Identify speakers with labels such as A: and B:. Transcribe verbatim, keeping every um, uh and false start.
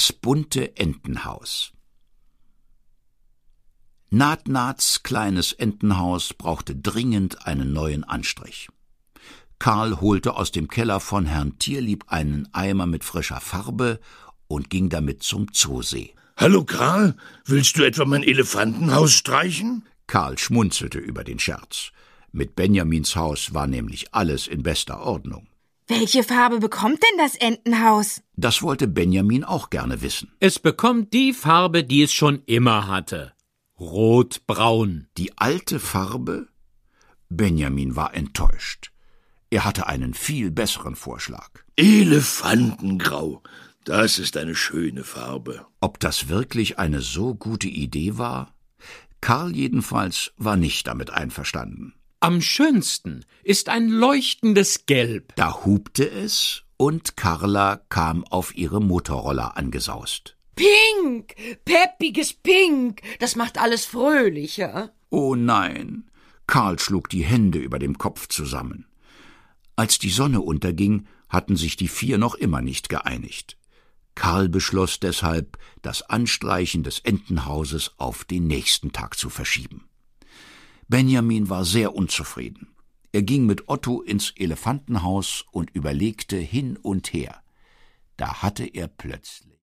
A: Das bunte Entenhaus. Naht-Nahts kleines Entenhaus brauchte dringend einen neuen Anstrich. Karl holte aus dem Keller von Herrn Tierlieb einen Eimer mit frischer Farbe und ging damit zum Zoosee.
B: »Hallo Karl, willst du etwa mein Elefantenhaus streichen?«
A: Karl schmunzelte über den Scherz. Mit Benjamins Haus war nämlich alles in bester Ordnung.
C: »Welche Farbe bekommt denn das Entenhaus?«
A: Das wollte Benjamin auch gerne wissen.
D: »Es bekommt die Farbe, die es schon immer hatte. Rot-braun.«
A: Die alte Farbe? Benjamin war enttäuscht. Er hatte einen viel besseren Vorschlag.
B: »Elefantengrau, das ist eine schöne Farbe.«
A: Ob das wirklich eine so gute Idee war? Karl jedenfalls war nicht damit einverstanden.
D: »Am schönsten ist ein leuchtendes Gelb.«
A: Da hupte es, und Karla kam auf ihre Motorroller angesaust.
E: »Pink! Peppiges Pink! Das macht alles fröhlicher.«
A: Oh nein! Karl schlug die Hände über dem Kopf zusammen. Als die Sonne unterging, hatten sich die vier noch immer nicht geeinigt. Karl beschloss deshalb, das Anstreichen des Entenhauses auf den nächsten Tag zu verschieben. Benjamin war sehr unzufrieden. Er ging mit Otto ins Elefantenhaus und überlegte hin und her. Da hatte er plötzlich